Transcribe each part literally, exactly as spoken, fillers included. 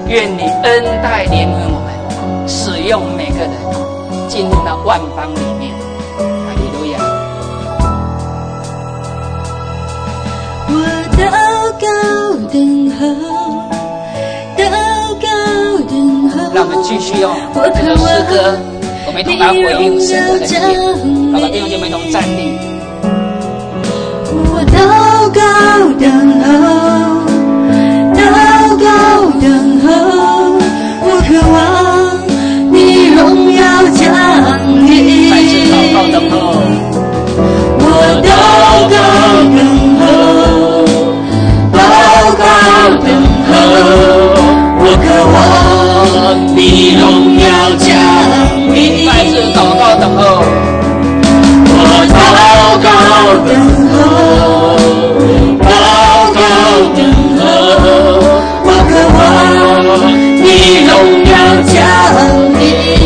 愿你恩待怜悯我们，使用每个人进入那万邦里面。哈利路亚！ 我祷告等候，祷告等候。 让我们继续用这首诗歌，我们一同来回应神的恩典。好吧，弟兄姐妹，一同站立。 我祷告等候，祷告等候，我渴望你荣耀降临。 再次祷告等候， 我祷告等候，祷告等候，我渴望你荣耀降临。 再次祷告等候， 我祷告等候，祷告等候，我渴望你荣耀降临。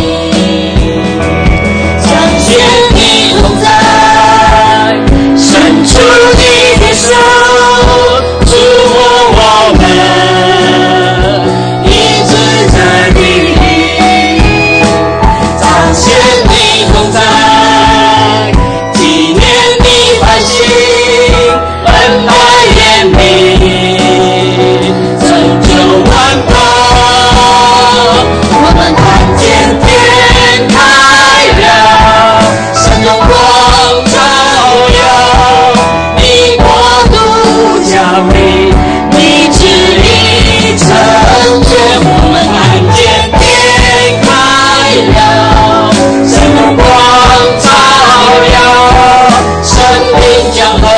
相信你同在，伸出你的手，触摸我们，一直在你里，彰显你同在。恩爱怜悯，拯救万邦。我们看见天开了，神荣光照耀，你国度降临，你旨意成全。我们看见天开了，神荣光照耀，生命江河。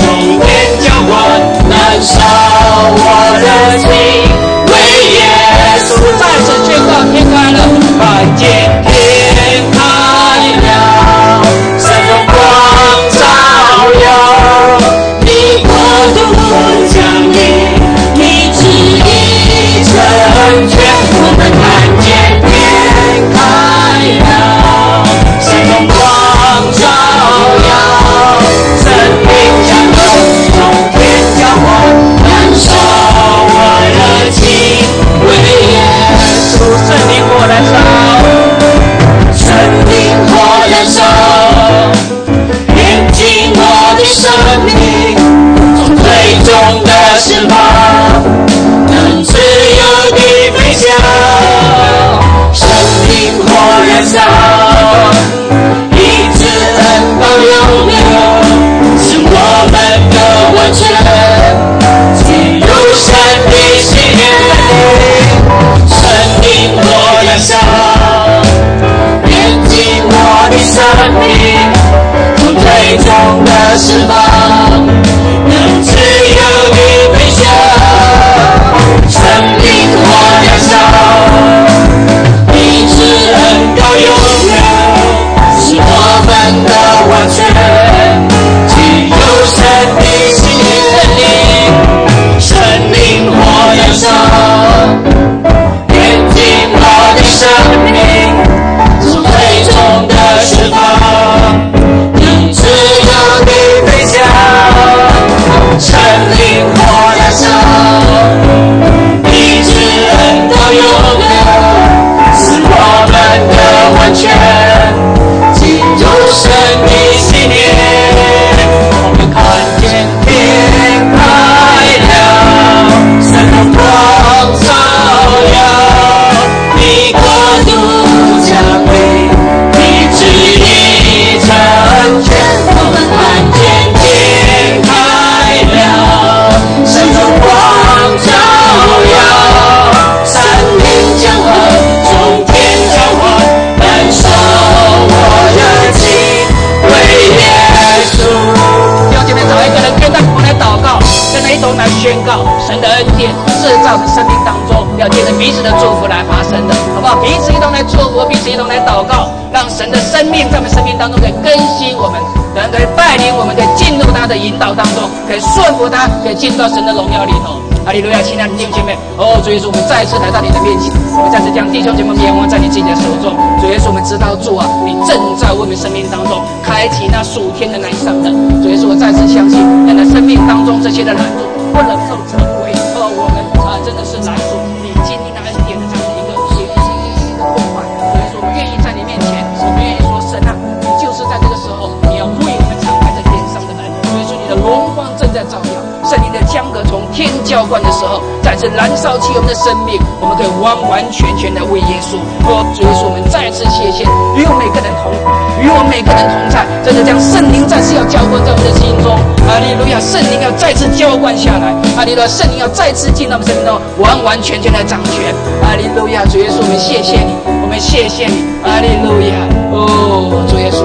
燃烧我的心，为耶稣再次宣告天开了， 看见天开了，神荣光照耀，你国度降临，你旨意成全。我们看见天开了，神荣光照耀，生命江河从天降下。燃烧我的心，为耶稣圣灵火燃烧，圣灵火燃烧，炼净我的生命，从最终的释放，能自由地飞翔。圣灵火燃烧，一直恩到永留，是我们的完全。神的喜悦，生命火燃烧，炼净我的生命，从最终的释放，能自由地飞翔。生命火燃烧，一直恩到永远，是我们的完全。只有神的喜悦。生命火燃烧，炼净我的生命，从最终的释放，能自由地飞翔。生命火燃烧，一直恩到永远，是我们的完全。进入神的信念，我们看见天开了，神荣光照耀，你国度降临，你旨意成全。我们看见天开了，神荣光照耀，山林江河从天交换，燃烧我的心，为耶稣。 弟兄姐妹，找一个人跟他们来祷告，跟他一同来宣告神的恩典制造的生命当中，要借着彼此的祝福来发生的，好不好？彼此一同来祝福，彼此一同来祷告，让神的生命在我们生命当中可以更新我们，可以带领我们，可以进入他的引导当中，可以顺服他，可以进入到神的荣耀里头。哈利路亚！亲爱的弟兄姐妹，哦，主耶稣，我们再次来到你的面前，我们再次将弟兄姐妹眼望在你自己的手中。主耶稣，我们知道主啊，你正在我们生命当中开启那属天的南上的。主耶稣，我再次相信，在那生命当中这些的拦阻不能够成为呃我们啊、呃、真的是拦阻你经历那。 时候，再次燃烧起我们的生命，我们可以完完全全的为耶稣。哦，主耶稣，我们再次谢谢与我们每个人同与我们每个人同在，真的将圣灵再次要浇灌在我们的心中。哈利路亚，圣灵要再次浇灌下来。哈利路亚，圣灵要再次进到我们生命中，完完全全的掌权。哈利路亚，主耶稣，我们谢谢你，我们谢谢你。哈利路亚，哦，主耶稣。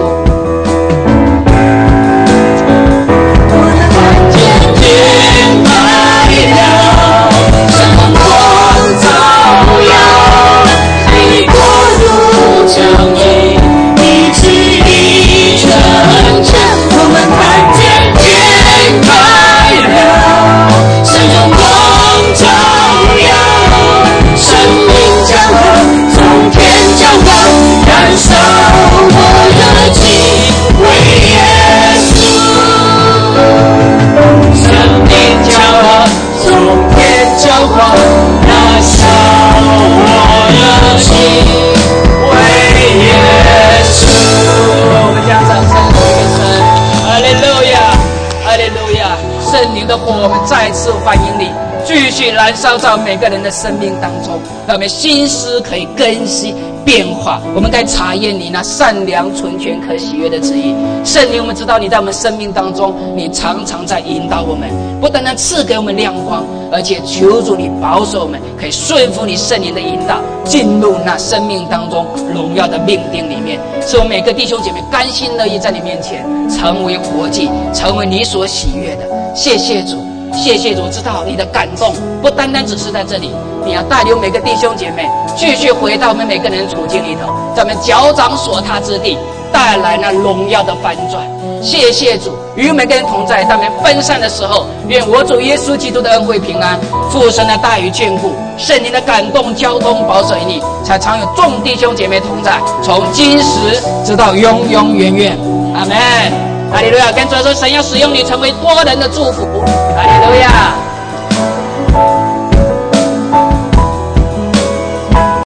正义，你旨意成全，我们看见天开了，神用光照耀，生命江河从天浇灌，燃烧我的心，为耶稣。生命江河从天浇灌，燃烧我的心。耶稣， 我们将掌声归给神。哈利路亚，哈利路亚！圣灵的火，我们再次欢迎你，继续燃烧在每个人的生命当中，让我们心思可以更新变化。我们该查验你那善良、纯全、可喜悦的旨意。圣灵，我们知道你在我们生命当中，你常常在引导我们，不单单赐给我们亮光，而且求主你保守我们，可以顺服你圣灵的引导，进入那生命当中荣耀的命定里面，使我们每个弟兄姐妹甘心乐意在你面前成为活祭，成为你所喜悦的。谢谢主，谢谢主，知道你的感动不单单只是在这里，你要带领每个弟兄姐妹继续回到我们每个人处境里头，在我们脚掌所踏之地带来那荣耀的翻转。谢谢主，与每个人同在。当我们分散的时候，愿我主耶稣基督的恩惠平安、父神的大与眷顾、圣灵的感动交通保守于你，才常有众弟兄姐妹同在，从今时直到永永远远。阿们。哈利路亚！跟主说，神要使用你成为多人的祝福。哈利路亚。